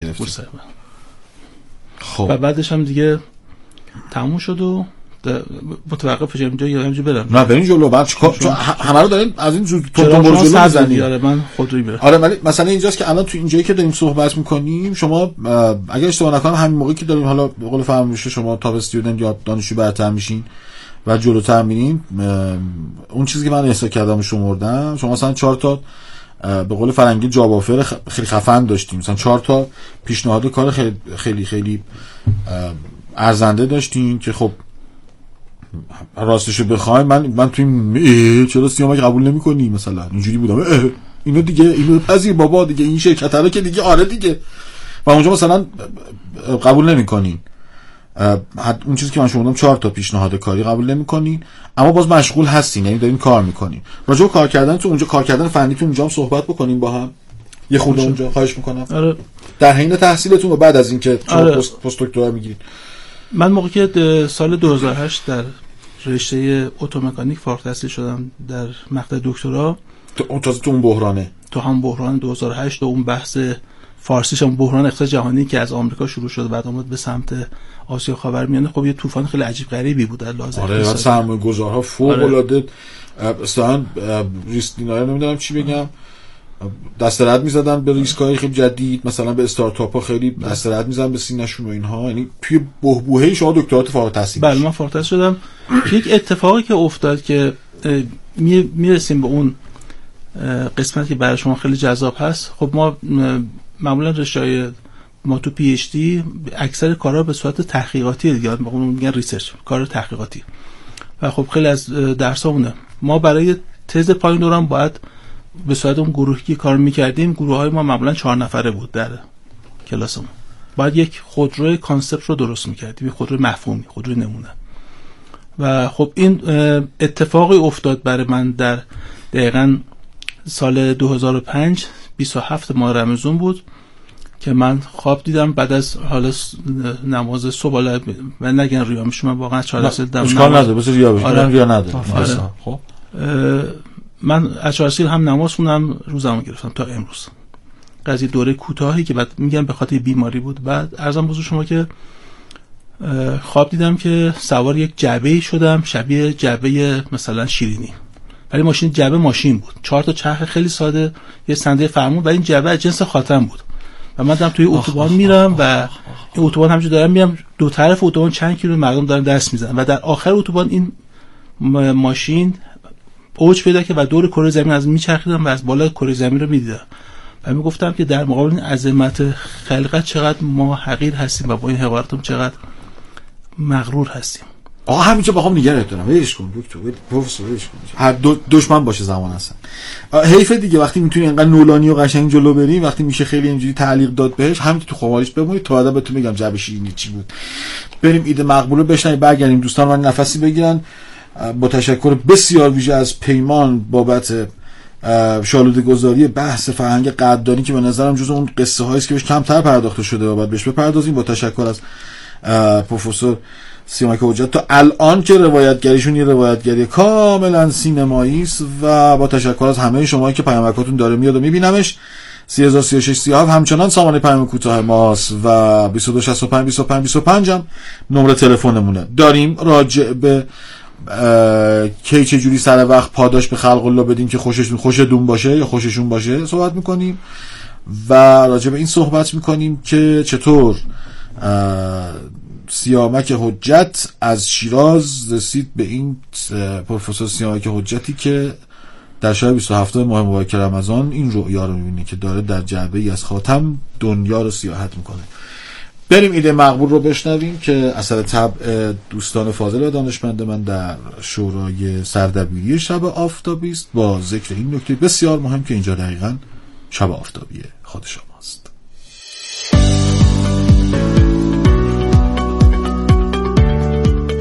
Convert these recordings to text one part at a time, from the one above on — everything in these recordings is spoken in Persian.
گرفتی. خب و بعدش هم دیگه تموم شد و متوقف شدم اینجا یا همینجا برم. نه بریم جلو. بعد چون همه رو داریم از این تون برو جلو میزنیم. آره من خودرویی برم. آره ولی مثلا اینجاست که الان تو اینجایی که داریم صحبت میکنیم شما اگه اشتباه نکنم همین موقعی که داریم حالا به قول فرمایش شما تاپ استودنت یا دانشجو برتر میشین و جلوتر میرین، اون چیزی که من احساس کردم شمردم، شما مثلا 4 تا به قول فرنگی جاب آفر خیلی خفن داشتیم، مثلا 4 تا پیشنهاد کار خیلی خیلی خیلی ارزنده داشتین که خب راستشو بخوایم من توی چرا سیامک قبول نمی‌کنی مثلا اینجوری بودم اینو دیگه اینو پذیر بابا دیگه این شرکت رو که دیگه آره دیگه و اونجا مثلا قبول نمی‌کنین. اون چیزی که من شما 4 تا پیشنهاد کاری قبول نمی‌کنین اما باز مشغول هستین، یعنی دارین کار می‌کنین. راجع به کار کردن تو اونجا، کار کردن فنی تو اونجا هم صحبت بکنیم با هم یه خورده اونجا، خواهش می‌کنم. آره. در حین تحصیلتون و بعد از اینکه پست دکترا می‌گیرید. من موقعی که سال 2008 در رشته اتومکانیک فارغ التحصیل شدم در مقطع دکترا، تو اون بحرانه، تو هم بحران 2008 و اون بحث فارسیش هم بحران اقتصاد جهانی که از آمریکا شروع شد بعد اومد به سمت آسیا خاورمیانه، خب یه طوفان خیلی عجیب غریبی بود در لحاظ آره سرمایه‌گذارها فوق العاده اصلا ریسک دینار نمیدونم چی بگم دست رد می‌زدن به ریسک‌های خیلی جدید، مثلا به استارتاپ‌ها خیلی دست رد می‌زدن به سینه‌شون و اینها، یعنی توی بحبوحه شما دکترات فارغ التحصیل. بله من فارغ التحصیل شدم. یک اتفاقی که افتاد که میرسیم به اون قسمتی که برای شما خیلی جذاب هست. خب ما معمولا رشته‌های ما تو پی اچ دی اکثر کارا به صورت تحقیقاتی دیگه میگن ریسرچ، کار تحقیقاتی و خب خیلی از درسامونه ما برای تز پایین دوران باید به صورت اون گروهی که کار میکردیم، گروه‌های ما معمولا 4 نفره بود در کلاسمون، باید یک خودروی کانسپت رو درست میکردیم، یک خودروی مفهومی، خودروی نمونه. و خب این اتفاقی افتاد برای من در دقیقاً سال 2005 27 ماه رمضان بود که من خواب دیدم بعد از حالا نماز صبح و نگن ریا میشه، من واقعا 4 سال دیدم اشکال نداره بس ریا بشه. آره. ریا نداره. خب من از 4 سال هم نماز خوندم، روزمو گرفتم تا امروز. قضیه دوره کوتاهی که بعد میگم به خاطر بیماری بود. بعد عرضم بزرگ شما که خواب دیدم که سوار یک جعبه شدم شبیه جعبه مثلا شیرینی، ولی ماشین جعبه ماشین بود، 4 تا چرخ خیلی ساده، یه صندلی فرمون و این جعبه از جنس خاتم بود و من دارم توی اتوبان میرم و این اتوبان همینجوری دارم میرم، دو طرف اتوبان چند کیلو مردم دارن دست میزنن و در آخر اتوبان این ماشین اوج پیدا کرد و دور کره زمین از میچرخیدم و از بالا کره زمین رو میدیدم و میگفتم که در مقابل این عظمت خلقت چقدر ما حقیر هستیم و با این حقارتم چقدر مغرور هستیم. آقا همینجا بخوام نگرت دارم ولش کن دکتر، پروفسور ولش کن، هر دشمن باشه زمان هستن. حیفه دیگه وقتی میتونی انقدر نولانی و قشنگ جلو بریم، وقتی میشه خیلی اینجوری تعلیق داد بهش، همین تو خماریش بمونید تا بعدا بهتون میگم جعبه شیرینی چی بود. بریم ایده مقبول رو بشنویم، برگردیم. دوستان من نفسی بگیرن. با تشکر بسیار ویژه از پیمان بابت شالوده گذاری بحث فرهنگ قدردانی که به نظرم جزو اون قصه هایی است که بهش کمتر پرداخته شده و باید بهش بپردازیم. با تشکر از پروفسور سیامک حجت تا الان که روایتگریشون یه روایتگری کاملا سینمایی است و با تشکر از همه شما که پیامکاتون داره میاد و میبینمش. 303637 همچنان سامانه پیام کوتاه ماست و 2265 هم نمره تلفنمونه. داریم راجع به کی چه جوری سر وقت پاداش به خلق الله بدیم که خوشتون باشه یا خوششون باشه صحبت میکنیم و راجع به این صحبت میکنیم که چطور سیامک حجت از شیراز رسید به این پروفسور سیامک حجتی که در شب 27 ماه مبارک رمضان این رؤیا رو میبینه که داره در جعبه‌ای از خاتم دنیا رو سیاحت میکنه. بریم ایده مقبول رو بشنویم که اثر طبع دوستان فاضل و دانشمند من در شورای سردبیری شب آفتابی است با ذکر این نکته بسیار مهم که اینجا دقیقاً شب آفتابی خود شماست.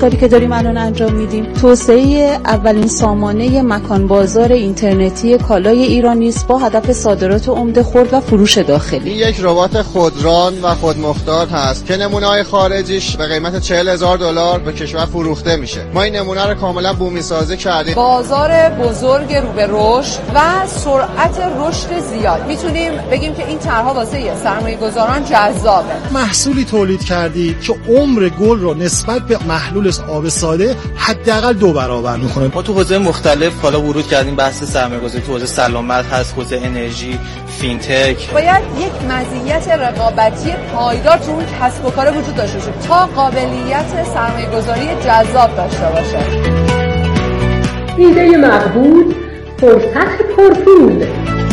کاری که داریم الان انجام میدیم توسعه اولین سامانه مکان بازار اینترنتی کالای ایرانی است با هدف صادرات عمده خرد و فروش داخلی. این یک ربات خودران و خودمختار هست که نمونه‌های خارجیش به قیمت $40,000 به کشور فروخته میشه. ما این نمونه رو کاملا بومی سازی کردیم. بازار بزرگ رو به رشد و سرعت رشد زیاد. میتونیم بگیم که این طرح‌ها واسه سرمایه‌گذاران جذابه. محصولی تولید کردید که عمر گل رو نسبت به محلول آب ساده حداقل 2 برابر میکنه. ما تو حوزه مختلف حالا ورود کردیم، بحث سرمایه‌گذاری تو حوزه سلامت هست، حوزه انرژی، فینتک. باید یک مزیت رقابتی پایدار تو اون کسب و کار وجود داشته باشه تا قابلیت سرمایه‌گذاری جذاب داشته باشه. ایده مقبول، فرصت پرپول.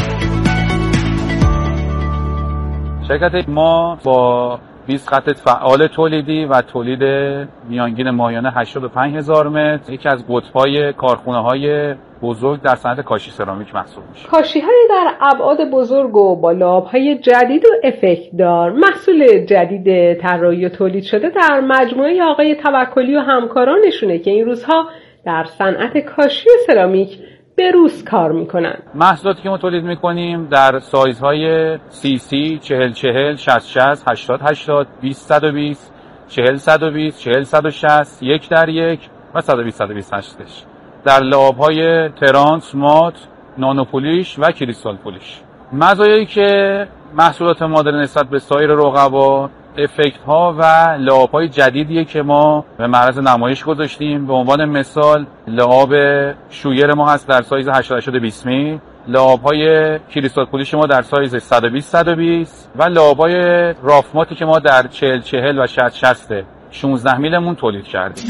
شرکت ما با 20 خط فعال تولیدی و تولید میانگین ماهیانه 85,000 متر یکی از قطب‌های کارخانه‌های بزرگ در صنعت کاشی سرامیک محسوب میشه. کاشی‌های در ابعاد بزرگ و با لاب‌های جدید و افکت‌دار، محصول جدید طراحی و تولید شده در مجموعه آقای توکلی و همکارانشونه که این روزها در صنعت کاشی و سرامیک به روز کار میکنن. محصولاتی که ما تولید میکنیم در سایزهای 30 40 60 80 20 40 160 1:1 و 120 هستش. در لعاب‌های ترانس، مات، نانو پولیش و کریستال پولیش. مزایایی که محصولات ما داره نسبت به سایر رقبا، افکت ها و لعاب‌های جدیدیه که ما به معرض نمایش گذاشتیم. به عنوان مثال لعاب شویر ما هست در سایز 80 20 میل، لعاب‌های کریستال پولیش ما در سایز 120 و لعاب‌های رافماتی که ما در 40 و 60 16 میلمون تولید کردیم.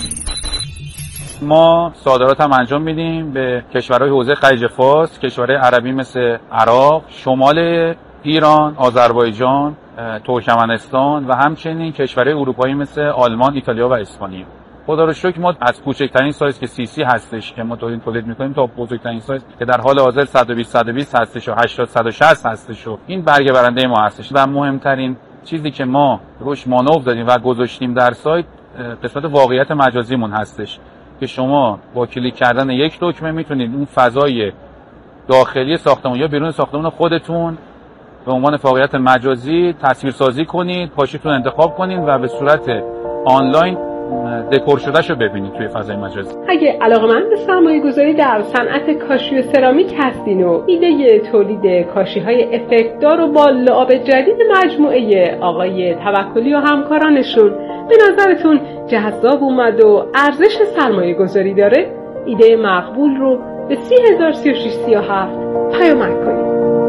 ما صادرات هم انجام میدیم به کشورهای حوزه خلیج فارس، کشورهای عربی مثل عراق، شمال ایران، آذربایجان، ترکمنستان و همچنین کشورهای اروپایی مثل آلمان، ایتالیا و اسپانیا. خدا رو شکر ما از کوچکترین سایز که 30 هستش که ما تولید میکنیم تا بزرگترین سایز که در حال حاضر 120 هستش و 80 160 هستش و این برگه برنده ما هستش. و مهمترین چیزی که ما روش مانور دادیم و گذاشتیم در سایت قسمت واقعیت مجازیمون هستش که شما با کلیک کردن یک دکمه میتونید اون فضای داخلی ساختمان یا بیرون ساختمان خودتون به عنوان واقعیت مجازی تصویرسازی کنید، پاشیتون انتخاب کنید و به صورت آنلاین دکور شدهشو ببینید توی فضای مجازی. اگه علاقه‌مند به سرمایه‌گذاری در صنعت کاشی و سرامیک هستین و ایده تولید کاشی‌های افکت‌دار و با لعاب جدید مجموعه آقای توکلی و همکارانشون به نظرتون جذاب اومد و ارزش سرمایه‌گذاری داره، ایده مقبول رو به 30,03637 پیامک کنید.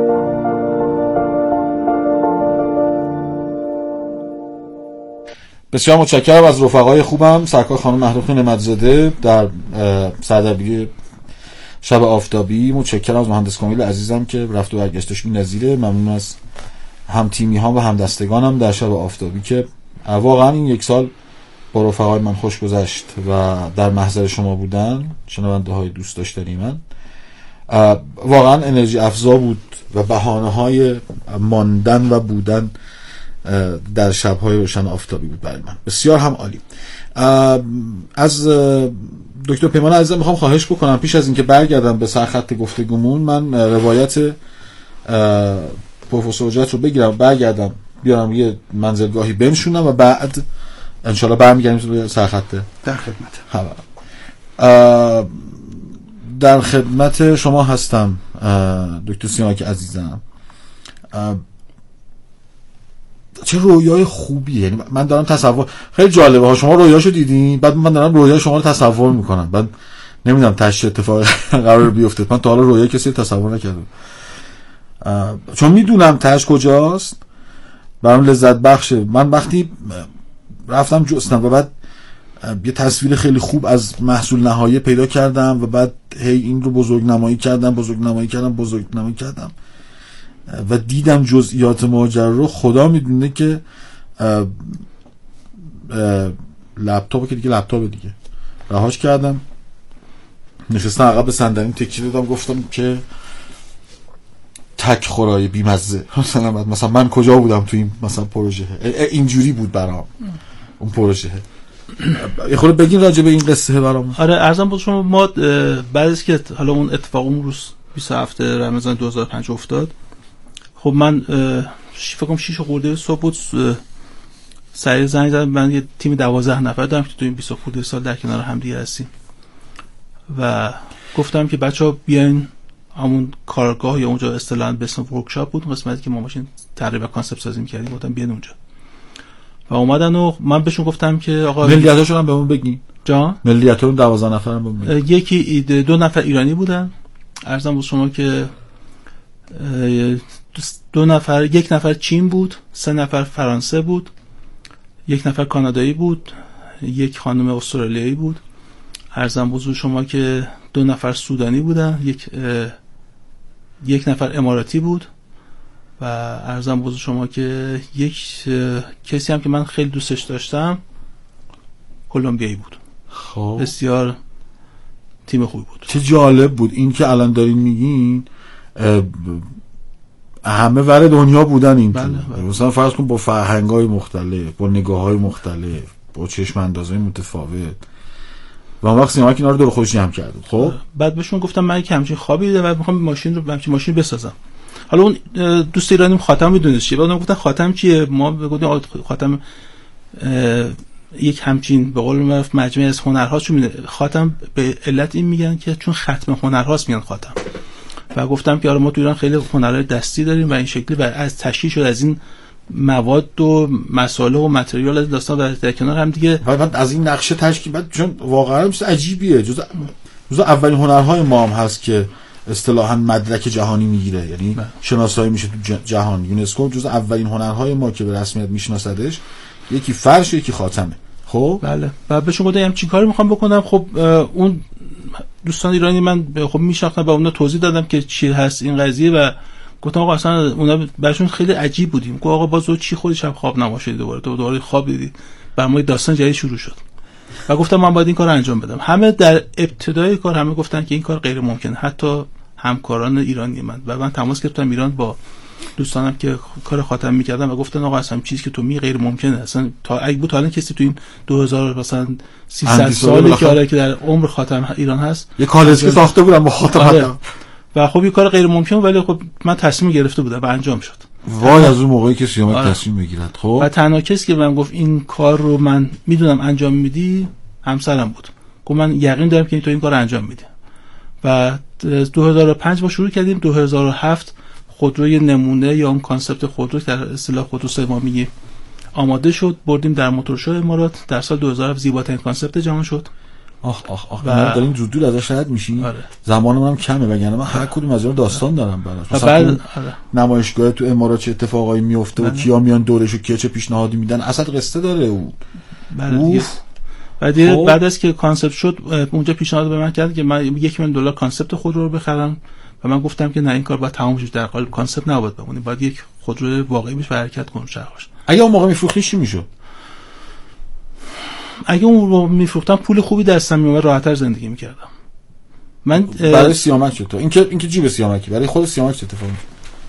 بسیار متشکرم از رفقای خوبم، سرکار خانم مهرخ نعمت‌زاده در سردبیر شب آفتابی. متشکرم از مهندس کامیل عزیزم که رفت و برگشتش بی‌نظیره. ممنون از هم تیمی ها و هم دستگانم در شب آفتابی که واقعا این یک سال با رفقای من خوش گذشت و در محضر شما بودن، شنونده های دوست داشتنی من. واقعا انرژی افزا بود و بهانه های ماندن و بودن در شب‌های روشن آفتابی بود برای من. بسیار هم عالی. از دکتر پیمان عزیزم میخوام خواهش بکنم پیش از اینکه برگردم به سرخط گفتگومون، من روایت پروفسور حجت رو بگیرم، برگردم بیارم یه منزلگاهی بنشونم و بعد انشالله برمیگردیم به سرخط. در خدمت شما هستم دکتر سیامک عزیزم. چه رویای خوبیه، یعنی من دارم تصور، خیلی جالبه ها، شما رویاشو دیدین، بعد من دارم رویای شما رو تصور میکنم، بعد نمیدونم تاش اتفاق قرار بیفته. من تا حالا رویای کسی تصور نکردم چون میدونم تاش کجاست، برام لذت بخشه. من وقتی رفتم جستم و بعد یه تصویر خیلی خوب از محصول نهایی پیدا کردم و بعد هی این رو بزرگ نمایی کردم و دیدم جزئیات ماجرا رو. خدا میدونه که لپتاپ که دیگه لپتاپ دیگه رهاش کردم، نشستم عقب صندلی تکیه دادم، گفتم که تک خورای بیمزه. مثلا من کجا بودم تو این مثلا پروژه، اینجوری بود برام اون پروژه. یه خورده بگین راجع به این قصه برام. آره عرضم بود شما ما بعد از که حالا اون اتفاق اون روز 27 رمضان 2005 افتاد، خب من فکر کنم 6 خورده صبح بود، سریع زنگ زدم. من یه تیم 12 نفر دارم که تو این 20 خورده سال در کنار هم دیگه هستیم و گفتم که بچه‌ها بیاین همون کارگاه یا اونجا اصطلاحاً به اسم ورکشاپ بود، قسمتی که ما ماشین تقریبا کانسپت سازی می‌کردیم، گفتم بیاین اونجا و اومدن و من بهشون گفتم که آقا ملیتاشون هم بهمون بگین. جان ملیتاشون 12 نفرم بهمون بگین. یکی 2 نفر ایرانی بودن، عرضم بود شما که 2 نفر، 1 نفر چین بود، 3 نفر فرانسه بود، 1 نفر کانادایی بود، 1 خانم استرالیایی بود. عرضم بزرگ شما که 2 نفر سودانی بودن، 1 نفر اماراتی بود و عرضم بزرگ شما که 1 کسی هم که من خیلی دوستش داشتم کلمبیایی بود. خب بسیار تیم خوبی بود. چه جالب بود این که الان دارین میگین همه ور دنیا بودن این بله. مثلا فرض کن با فرهنگ‌های مختلف، با نگاه‌های مختلف، با چشم اندازهای متفاوت و اون وقت سیامک اینا رو دور خودش جمع کرد. خب بعد بهشون گفتم من یک همچین خوابی دیدم و میخوام ماشین بسازم. حالا اون دوست ایرانیم خاتم میدونست چیه، بعدم گفتن خاتم چیه؟ ما گفتیم خاتم یک همچین به قول معروف مجموعه از هنرهاست. چون خاتم به علت این میگن که چون ختم هنرهاست میگن خاتم. و گفتم که آره ما تو ایران خیلی هنرهای دستی داریم و این شکلی از تشکیل شد از این مواد و مساله و متریال از داستان در کنار هم دیگه. بعد از این نقشه تشکیل بعد چون واقعا چیز عجیبیه، جزء اولین هنرهای ما هم هست که اصطلاحاً مدرک جهانی میگیره، یعنی شناسایی میشه تو جهان. یونسکو جزء اولین هنرهای ما که به رسمیت میشناسدش، یکی فرش یکی خاتمه. خب بله. بعد بهشون گفتم چی کاری میخوام بکنم. خب اون دوستان ایرانی من خب میشناختم و اونا توضیح دادم که چی هست این قضیه و گفتم آقا اصلا اونا براشون خیلی عجیب بودیم. گفت آقا باز چی خودی شب خواب نماشید دوباره خواب دیدید. برام داستان جدید شروع شد و گفتم من باید این کارو انجام بدم. همه در ابتدای کار همه گفتن که این کار غیر ممکنه، حتی همکاران ایرانی من تماس گرفتم ایران با دوستانم که کار خاتم میکردن و گفتن آقا اصلا چیزی که تو می غیر ممکنه. اصلا تا اگه بود حالا کسی تو این 2000 مثلا 300 سالی که آره که در عمر خاتم ایران هست یه کالسکی ساخته بودم با خاتم آره. و خب این کار غیر ممکن ولی خب من تصمیم گرفته بودم و انجام شد. وای از اون موقعی که سیامک تصمیم میگیرد. خب و تنها کسی که من گفت این کار رو من میدونم انجام میدی همسرم بود. گفت من یقین دارم که تو این کار انجام میدی. و 2005 ما شروع کردیم. 2007 خودروی نمونه یا اون کانسپت خودرو در اصطلاح خودرو سومی آماده شد، بردیم در موتورشو امارات. در سال 2007 زیباترین کانسپت جهان شد. آخ ما داریم زود ازش رد میشیم. آره. زمانم هم کمه وگرنه من هر کدوم از اینا داستان دارم براش. مثلا آره. نمایشگاه تو امارات چه اتفاقایی میفته و کیا میان دورش و کیا چه پیشنهادی میدن، اصلا قصه داره او. بعد از که کانسپت شد اونجا پیشنهاد به من کرد که من $1,000,000 کانسپت خودرو رو بخرم و من گفتم که نه این کار باید تمام شه، در قالب کانسپت نباید بمونه، باید یک خودرو واقعی بشه و حرکت کنه شهرش. اگه اون موقع میفروختی چی میشد؟ اگه اون رو میفروختم پول خوبی دستم میومد، راحت‌تر زندگی میکردم. من برای سیامک شد تو اینکه جیب سیامکی برای خود سیامک چه اتفاقی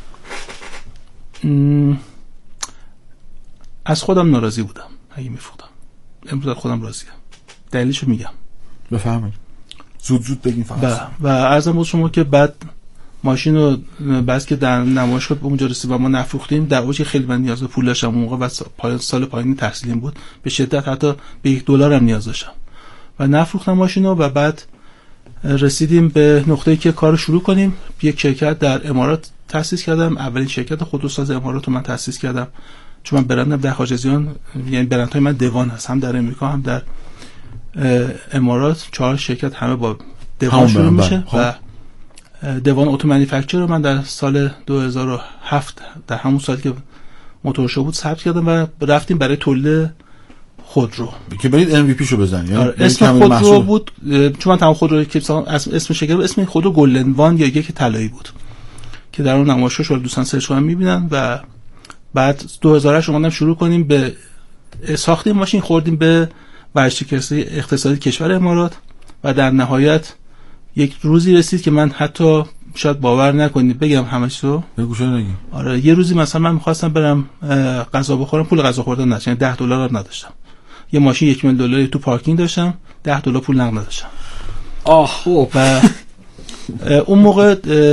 از خودم ناراضی بودم اگه میفروختم. امروز از خودم راضیم. دلیلشو میگم. بفهمید. زود بگین فقط. و عرضم بود شما که بعد ماشین رو بعد که در نمایشگاه اونجا رسید و ما نفروختیم، در اوج خیلی من نیاز به پول داشتم اون موقع و سال پایانی تحصیلیم بود، به شدت حتی به $1 هم نیاز داشتم و نفروختم ماشین رو. و بعد رسیدیم به نقطه‌ای که کارو شروع کنیم. یک شرکت در امارات تأسیس کردم. اولین شرکت خودروساز امارات رو من تأسیس کردم، چون من برندم در حاجزیان، یعنی برندهای من دوان هست، هم در امریکا هم در امارات. 4 شرکت همه با دوان شروع میشه و دوان اتو مانیفکتچر رو من در سال 2007 در همون سالی که موتورشو بود ثبت کردم و رفتیم برای تولید خودرو که برید MVP شو بزنید. اسم خودرو بود چون من تمام خودرو که اسم شرکت اسم خودرو گلدن وان یا یک طلایی بود که در اون نمایشگاه شما دوستان سرچ کنن میبینن. و بعد 2008 اومدیم شروع کنیم به ساختیم ماشین، خوردیم به ورشکست اقتصادی کشور امارات و در نهایت یک روزی رسید که من حتی شاید باور نکنید بگم همش رو بگو چرا نگی. آره یه روزی مثلا من می‌خواستم برم غذا بخورم، پول غذا خوردن نداشتم، $10 نداشتم یه ماشین $1,000,000 تو پارکینگ داشتم، $10 پول نقد نداشتم. خب و اون موقع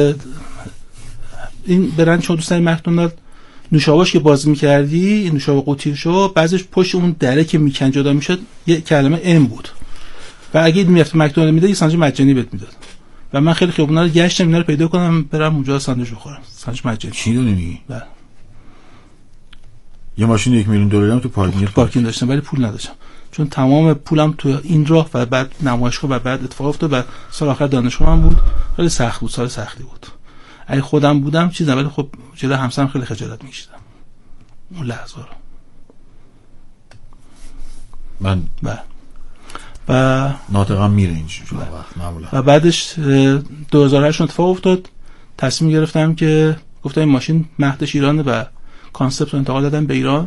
این برند چون دوستان مکدونالد نوشابه‌اش که باز می‌کردی، نوشابه قوطیشو بعضیش پشت اون دره که میکن جدا میشد یه کلمه ام بود و اگه میرفت مکدونالد میداد یه ساندویچ مجانی بهت میداد و من خیلی خیابونا رو گشتم اینا رو پیدا کنم برم اونجا ساندویچ بخورم. ساندویچ مجانی. چی داری میگی؟ بله. یه ماشین $1,000,000 هم تو پارکینگ داشتم ولی پول نداشتم چون تمام پولم تو این راه و بعد نمایشگاه و بعد اتفاق افتاد و سال آخر دانشگاه من بود. خیلی سخت بود، سال سختی بود. اگه خودم بودم چیزا ولی خب جلوی همسرم خیلی خجالت می‌کشیدم اون لحظه رو. من و ناطقم میره اینجوری وقت معمولا. و بعدش 2008 اتفاق افتاد. تصمیم گرفتم که گفتم این ماشین مهدش ایرانه و کانسپت رو انتقال دادم به ایران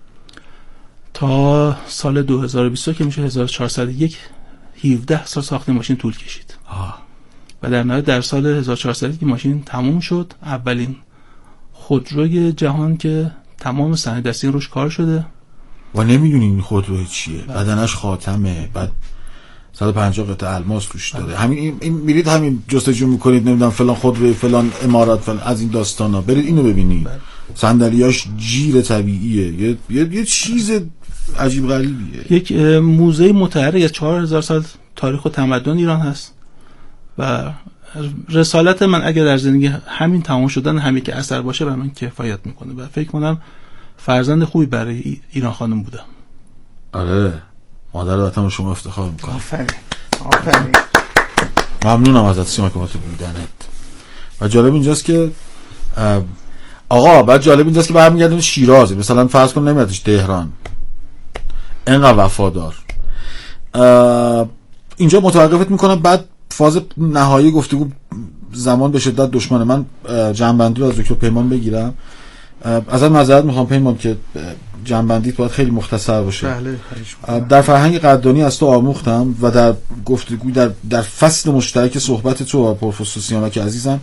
تا سال 2020 که میشه 1401 17 سال ساخت ماشین طول کشید. و در نهایت در سال 1400 که ماشین تموم شد، اولین خودروی جهان که تمام صنایع دستی روش کار شده. و نمیدونی این خودرو چیه، بدنش خاتمه، بعد 150 قطعه الماس توش داره. همین این میرید همین جستجو میکنید نمیدونم فلان خودروی فلان امارات فلان از این داستانا، برید اینو ببینید. صندلیاش جیر طبیعیه، یه چیز عجیب غریبیه. یک موزه متحرک از 4000 سال تاریخ و تمدن ایران هست و رسالت من اگر در زندگی همین تمام شدن همین که اثر باشه برای من کفایت میکنه و فکر کنم فرزند خوبی برای ایران خانم بودم. آره، مادر وطن شما افتخار میکنم. آفرین. ممنونم ازت سیما که واسه بودنت. و جالب اینجاست که بعد جالب اینجاست که برمیگردیم شیراز، مثلا فرض کن نمیادش تهران، اینقدر وفادار. اینجا متوقفت میکنم. بعد فاز نهایی گفتگو زمان به شدت دشمنه. من جنبندی رو از دکتر پیمان بگیرم. ازت معذرت میخوام پیمان که جنبندیت باید خیلی مختصر باشه. بله. در فرهنگ قدردانی از تو آموختم و در گفتگو در فصل مشترک صحبت تو و پروفسور سیامک عزیزم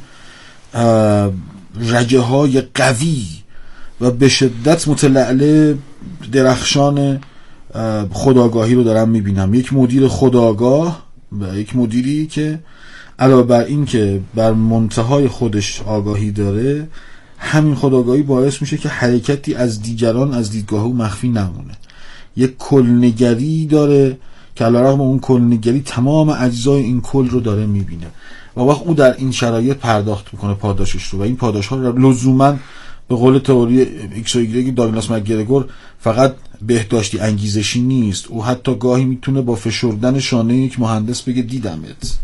رگه های قوی و به شدت متلعله درخشان خودآگاهی رو دارم میبینم. یک مدیر خودآگاه و یک مدیری که علاوه بر این که بر منتهای خودش آگاهی داره، همین خودآگاهی باعث میشه که حرکتی از دیگران از دیدگاه او مخفی نمونه. یک کلنگری داره که علیرغم اون کلنگری تمام اجزای این کل رو داره میبینه و وقت او در این شرایط پرداخت میکنه پاداشش رو و این پاداش ها رو لزوما به قول تئوری ایکس و ایگرگ داگلاس مکگرگور فقط بهداشتی انگیزشی نیست. او حتی گاهی میتونه با فشردن شانه یک مهندس بگه دیدمت.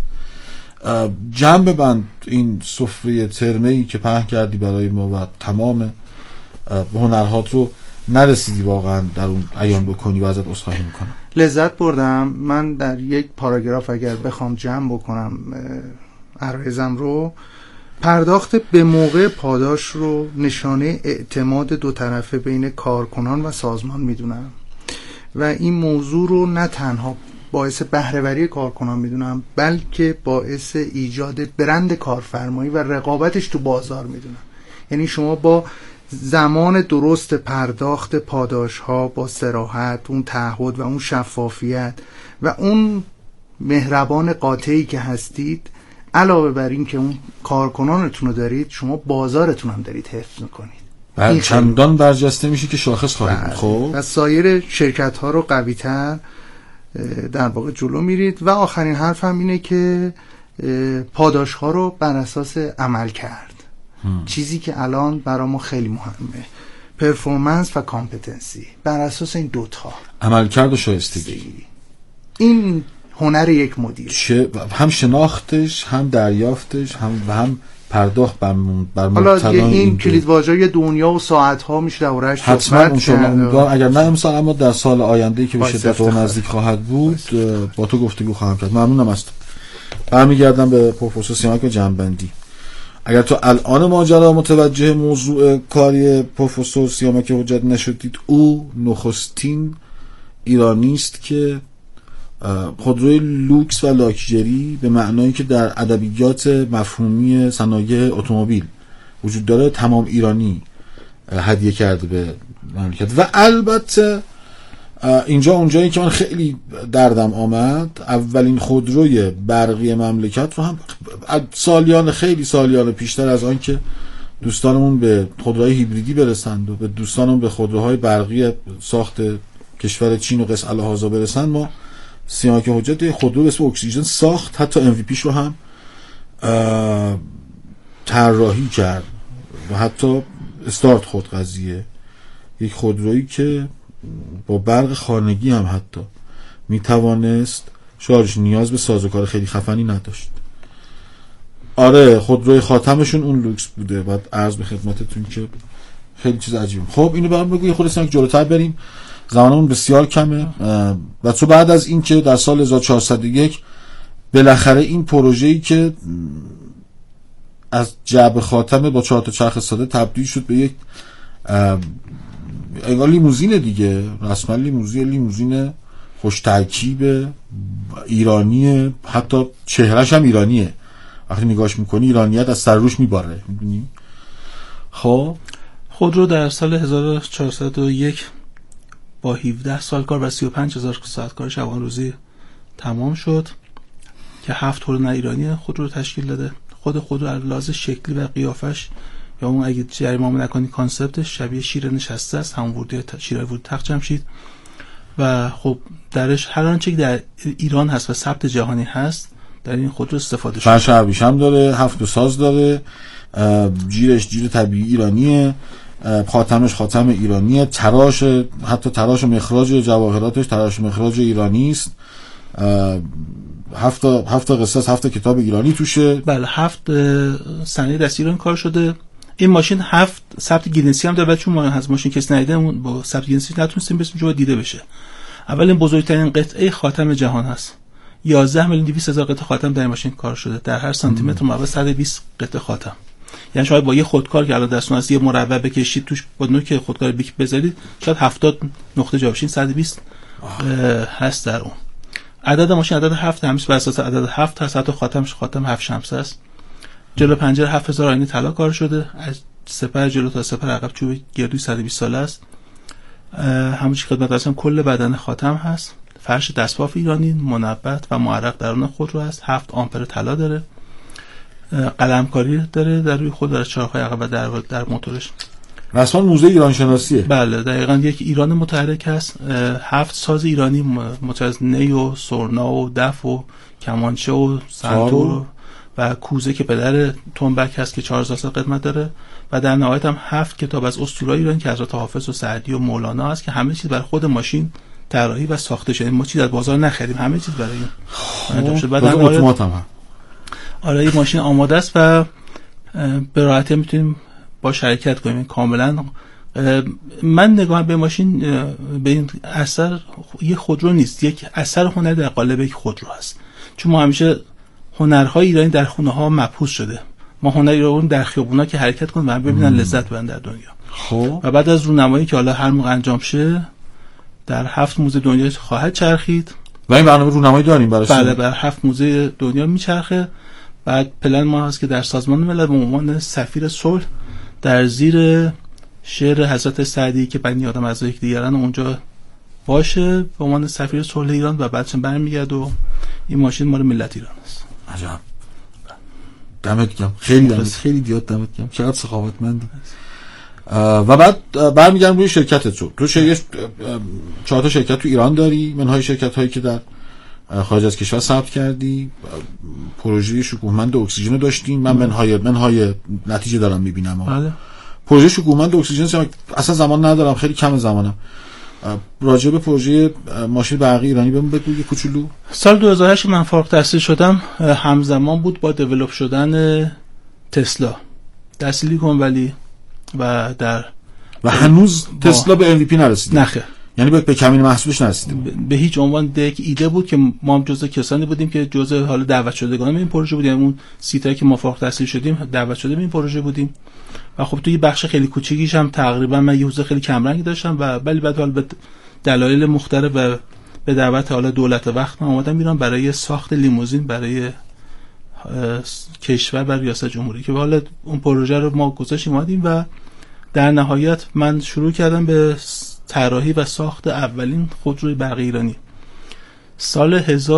جمع بند این سفره ترمه‌ای که پهن کردی برای ما و تمام هنرهات رو نرسیدی واقعا در اون عیان بکنی و ازت عذرخواهی میکنم. لذت بردم. من در یک پاراگراف اگر بخوام جمع بکنم عرایزم رو، پرداخت به موقع پاداش رو نشانه اعتماد دو طرفه بین کارکنان و سازمان میدونم و این موضوع رو نه تنها باعث بهره‌وری کارکنان میدونم بلکه باعث ایجاد برند کارفرمایی و رقابتش تو بازار میدونم. یعنی شما با زمان درست پرداخت پاداش ها با صراحت، اون تعهد و اون شفافیت و اون مهربان قاطعی که هستید، علاوه بر این که اون کارکنانتون رو دارید، شما بازارتون هم دارید حفظ میکنید. چندان برجسته میشه که شاخص خواهید بود. خب و سایر شرکت ها رو قوی تر در واقع جلو میرید. و آخرین حرف هم اینه که پاداش ها رو بر اساس عمل کرد، چیزی که الان برای ما خیلی مهمه، پرفورمنس و کامپتنسی، بر اساس این دوتا عمل کرد و شایستگی، این هنر یک مدیر، هم شناختش هم دریافتش هم پرداخت بر حالا این کلیدواژه‌ی دنیا و ساعت‌ها میشه دورش حتما اون شما اگر نه امسال اما در سال آینده‌ای که به شدت نزدیک خواهد بود با تو گفتگو خواهم کرد. ممنونم از تو. برمیگردم به پروفسور سیامک و جنبندی. اگر تو الان ماجرا متوجه موضوع کاری پروفسور سیامک حجت نشدید، او نخستین ایرانی است که خودروی لوکس و لاکچری به معنایی که در ادبیات مفهومی صنایع اتومبیل وجود داره تمام ایرانی هدیه کرده به مملکت. و البته اینجا اونجایی که من خیلی دردم آمد، اولین خودروی برقی مملکت رو هم خیلی سالیان پیشتر از آن که دوستانمون به خودروهای هیبریدی برسند و به دوستانمون به خودروهای برقی ساخت کشور چین و قص الهازا برسند، ما سیامک حجت خودرو به اسم اکسیژن ساخت، حتی MVP رو هم طراحی کرد و حتی استارت خود قضیه یک خودرویی که با برق خانگی هم حتی میتوانست شارژ، نیاز به سازوکار خیلی خفنی نداشت. آره خودروی خاتمشون اون لوکس بوده. بعد عرض به خدمتتون که خیلی چیز عجیبه. خب اینو برام بگو، یه خورده سنگ جلوتر بریم، زمانمون بسیار کمه. و تو بعد از این که در سال 1401 بالاخره این پروژه‌ای که از جعبه خاتم با 4 تا چرخ ساده تبدیل شد به یک لیموزین دیگه، رسما لیموزین خوش ترکیب ایرانی، حتی چهرهش هم ایرانیه، وقتی نگاش میکنی ایرانیت از سر روش میباره، میدونی. خب خودرو در سال 1401 با 17 سال کار و 35,000 ساعت کار شبانه روزی تمام شد که 7 تورن ایرانی خودرو رو تشکیل داده. خودرو از لحاظ شکلی و قیافش، یا اون اگه جریمه نکنی کانسپتش شبیه شیر نشسته است، همون شیر ورودی تخت جمشید. و خب درش هر آنچه که در ایران هست و ثبت جهانی هست در این خودرو استفاده شده. فرش عربیش هم داره، 7 ساز داره، جیرش جیر طبیعی ایرانیه، خاتمش خاتم ایرانیه، حتی تراش و مخراج جواهراتش تراش و مخراج ایرانی است. 7 قصه، 7 کتاب ایرانی توشه. بله 7 صنایع دستی ایران کار شده. این ماشین 7 ثبت گینسی هم داره، چون ما از ماشین کسی ندیده با ثبت گینسی نتونستیم برسیم جواب دیده بشه. اول این بزرگترین قطعه خاتم جهان هست. 11,200,000 قطعه خاتم در این ماشین کار شده، در هر سانتی متر مربع 120 قطعه خاتم. یعنی شاید با یه خودکار که الان دستون از یه مربع بکشید توش با نوک خودکار بیک بذارید شاید 70 نقطه جا بشین، 120 هست در اون. عدد ماشین عدد 7 همیشه بر اساس عدد 7 هست. حتی خاتمش خاتم 7 شمسه است. جلو پنجره 7000 آینه طلا کار شده، از سپر جلو تا سپر عقب چوب گردوی 120 ساله است. همونش خدمت هستم کل بدن خاتم هست. فرش دستباف ایرانی منبت و معرق درون خود رو هست. 7 آمپر طلا داره. قلمکاری داره در روی خود، در چراغ‌های عقب و در موتورش. رسما موزه ایران شناسیه. بله دقیقاً یک ایران متحرک هست. 7 ساز ایرانی متعدد نی و سرنا و دف و کمانچه و سنتور و کوزه که پدر تنبک هست که 4000 سال قدمت داره. و در نهایت هم 7 کتاب از اسطوره‌های ایران که حضرت حافظ و سعدی و مولانا هست که همه چیز برای خود ماشین طراحی و ساخته شده. ما چیز از بازار نخریم، همه چیز برای این انجام شده. بعد اتومات هم آره این ماشین آماده است و به راحتی میتونیم با شرکت کنیم کاملا. من نگاه به ماشین به این اثر یه خودرو نیست، یک اثر هنری در قالب یک خودرو هست. چون ما همیشه هنرهای ایرانی در خونه ها مبثوث شده، ما هنر ایرانی در خیابونا که حرکت کنن و ببینن لذت ببرن در دنیا. خب و بعد از رونمایی که حالا هر موقع انجام شه در 7 موزه دنیا خواهد چرخید. و این برنامه رونمایی داریم براش. بله بر 7 موزه دنیا میچرخه. بعد پلن ما هست که در سازمان ملل به عنوان سفیر صلح در زیر شعر حضرت سعدی که بنی آدم از یک دیگران اونجا باشه به عنوان سفیر صلح ایران و بعدش برمیگرده و این ماشین مال ملت ایران است. عجب. دمت گرم، خیلی دیاد دمت گرم، چقدر سخاوتمندی. و بعد برمیگردم روی شرکتت. تو 4 تا شرکت تو ایران داری، منهای شرکت هایی که در خارج از کشور ثبت کردی. پروژه شکوهمند اکسیژن رو داشتیم. من منهای نتیجه دارم میبینم. بله. پروژه شکوهمند اکسیژن اصلا زمان ندارم، خیلی کم زمانم. راجع به پروژه ماشین برقی ایرانی بهمون بگو یه کوچولو. سال 2008 من فارغ التحصیل شدم، همزمان بود با دیولپ شدن تسلا در سیلیکون ولی و هنوز تسلا به MVP نرسید. نخیر، یعنی به کمین محصولش نرسید. به هیچ عنوان یک ایده بود که ما هم جزء کسانی بودیم که جزء حال دعوت شدگان این پروژه بودیم. اون سیتایی که ما فارغ التحصیل شدیم دعوت شده به این پروژه بودیم. و خب توی بخش خیلی کوچیکیش هم تقریبا من یه حوزه خیلی کم رنگی داشتم و ولی بعد حالا به دلایل مختلف و به دعوت حالا دولت وقت من اومدم ایران برای ساخت لیموزین برای کشور و ریاست جمهوری که حالا اون پروژه رو ما گذاشتیم اومدیم و در نهایت من شروع کردم به طراحی و ساخت اولین خودروی برقی ایرانی. سال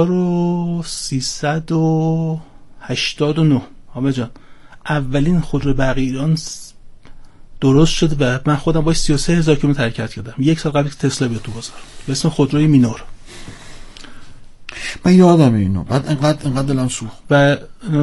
1389 حامد جان اولین خودروی برقی ایران درست شد و من خودم باش 33,000 کیلومتر حرکت کردم. یک سال قبل که تسلا بیاد تو بازار به اسم خودروی مینور. من یادم اینو. بعد انقدر دلم سوخت. و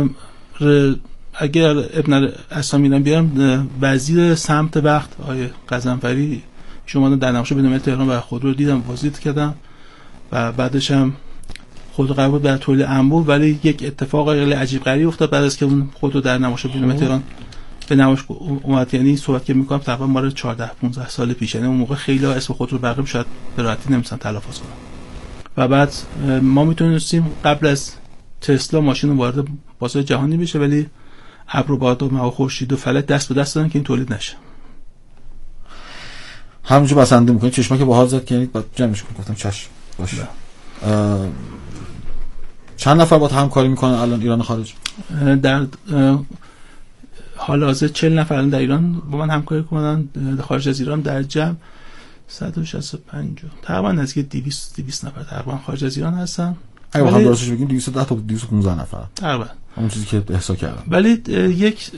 اگر ابن اسامیدم بیارم وزیر سمت وقت آقای غضنفری شما در نمایش بین‌المللی تهران و خودرو دیدم ویزیت کردم و بعدش هم خود قرار بود در تولید انبوه، ولی یک اتفاق خیلی عجیب غریب افتاد بعد از که اون خودرو در نمایش بین‌المللی تهران به نمایش اومد. یعنی صحبت که می‌کنم تقریبا مال 14-15 سال پیش، یعنی اون موقع خیلی اسم خودرو برقی شاید به راحتی نمی‌تونن تلفظ کنن. و بعد ما میتونستیم قبل از تسلا ماشین وارد بازار جهانی بشه، ولی ابر و باد و ماه و خورشید و فلک دست به دست دادن که این تولید نشه. همونجا بسنده میکنید چشما که باحال زد که بعد جمعش کنید. گفتم چشم باشه. چند نفر با همکاری میکنن الان ایران خارج؟ در حال حاضر 40 نفر در ایران با من همکاری کنن. خارج از ایران در جمع 165 تقریبا نزدیک 200 نفر تقریبا خارج از ایران هستن. اگه بخوام درستش بگیم 210 تا 215 نفر تقریبا اون چیزی که احساس کردم. ولی یک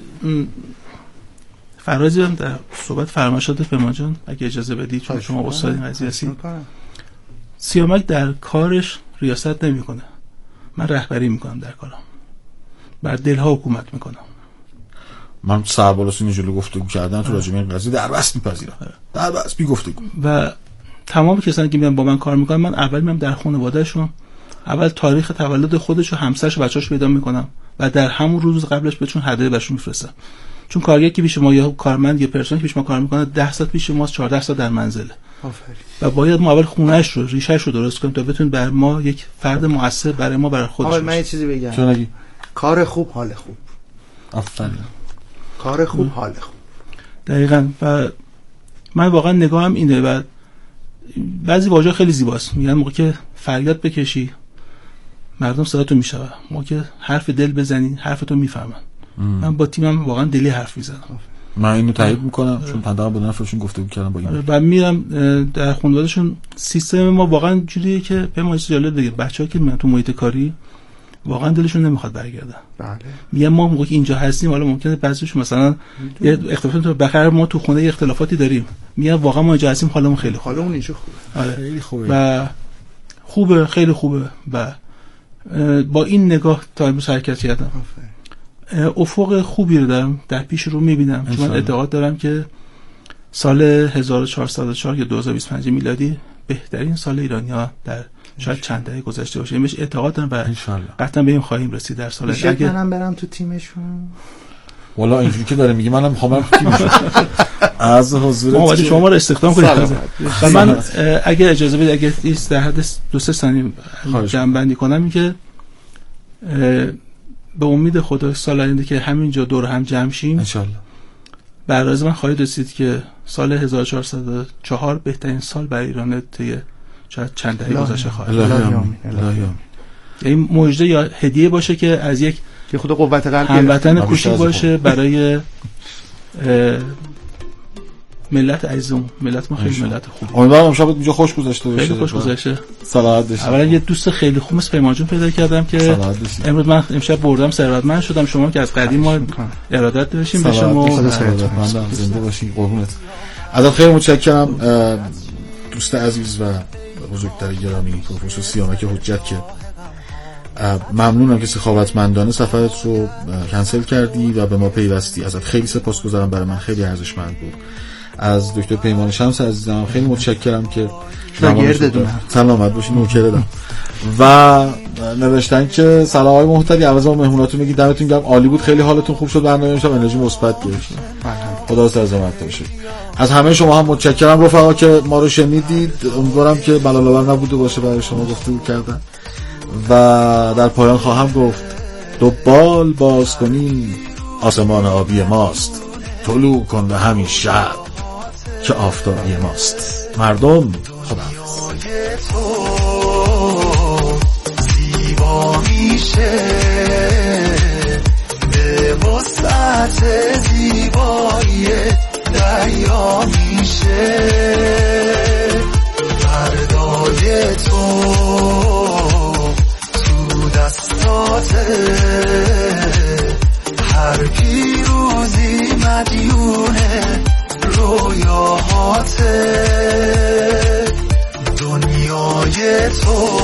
فرازی هم در صحبت فرمایشات پیمان جان اگه اجازه بدید، چون شما استاد این قضیه هستید. سیامک در کارش ریاست نمیکنه، من رهبری میکنم در کارم، بر دلها حکومت میکنم. من سربالاسین جلو گفتگو کردن تو راجع به این قضیه دربست میپذیرم، دربست بی گفتگو. و تمام کسانی که میان با من کار میکنن من اول میام در خانوادهشون، اول تاریخ تولد خودش و همسرش و بچه‌اش پیدا میکنم و در همون روز قبلش بهشون هدیه بهشون میفرستم. چون کارگر که پیش ما یا کارمند یا پرسنل که پیش ما کار میکنه 10 ساعت پیش ماست، 14 ساعت در منزله. آفرین. و باید ما اول خونه‌اش رو ریشه‌اش رو درست کنیم تا بتونه بر ما یک فرد مؤثر برای ما برای خودش باشه. من یه چیزی بگم. کار خوب حال خوب. آفرین. کار خوب حال خوب. دقیقاً. و من واقعا نگاهم اینه و بعضی واژه خیلی زیباست. میگن موقع که فریاد بکشی مردم صداتو میشنون، موقع که حرف دل بزنی حرفتو میفهمن. من با تیمم واقعا دلی حرف میزنم. من اینو تایید میکنم چون پندارم با نفرشون گفتگو کردم با این و میرم در خانواده‌شون. سیستم ما واقعا جوریه که به ما جالب دیگه بچه‌ها که میان تو محیط کاری واقعا دلشون نمیخواد برگردن. بله. میگم ما موقعی که اینجا هستیم حالا ممکنه بعضیشون مثلا یه اختلافات تو بخیر ما تو خونه اختلافاتی داریم، میگم واقعا ما اینجا هستیم حالمون خیلی خوبه. حالمون اینجا خوبه. آره. خیلی خوبه. و خوبه، خیلی خوبه و با این نگاه تا امروز حرکت کردم. افق خوبی رو دارم در پیش رو میبینم، چون من اعتقاد دارم که سال 1404 یا 2025 میلادی بهترین سال ایرانی‌ها در شاید چند دهه گذشته باشه. بهش اعتقاد دارم و قطعا به این خواهیم رسید در سال دیگه. منم برم تو تیمشون. والا اینجوری که داره میگه منم میخوام برم تو تیمشون. از حضور ما شما رو استخدام کنید. و من اگه اجازه بدید اگه در حد 2-3 ثانیه جمع‌بندی کنم، این که به امید خدا سال آینده که همینجا دور هم جمع شیم ان شاء الله برای من خواهید رسید که سال 1404 بهترین سال برای ایران طی شاید چند دهه گذشته خواهد. یعنی مژده یا هدیه باشه که از یک خود قوت قلب هموطن کوچیک باشه برای ملت عزیزم. ملت ما خیلی ملت خوبه. امیدوارم امشب اینجا خوش گذشته باشه. خیلی خوش گذشته. سلامت باشید. اولا یه دوست خیلی خوب مثل پیمان جون پیدا کردم که امروز من امشب بردم ثروتمند شدم. شما که از قدیم ما ارادت داشتیم به شما. زنده باشید. قربونت. ازت خیلی متشکرم دوست عزیز و بزرگتر گرامی پروفسور سیامک حجت که ممنونم که سخاوتمندانه سفرت رو کنسل کردی و به ما پیوستی. ازت خیلی سپاسگزارم، برای من خیلی ارزشمند بود. از دکتر پیمان شمس عزیزم خیلی متشکرم که سلامت باشین. نوکرتم. و نوشتن که سلام های محترم، عوض ما مهموناتون میگید دمتون گرم، عالی بود، خیلی حالتون خوب شد، برنامه امشب انرژی مثبت گرفتیم. خدا سلامت باشه. از همه شما هم متشکرم رفقا که ما رو شنیدید. امیدوارم که ملال‌آور نبوده باشه برای شما گفتگو کردن. و در پایان خواهم گفت دو بال باز کنی آسمان آبی ماست، طلوع کن به همین شب که آفتابی ماست. مردم خداحافظ. زیبا میشه به وسعت زیبایی دریا میشه. تو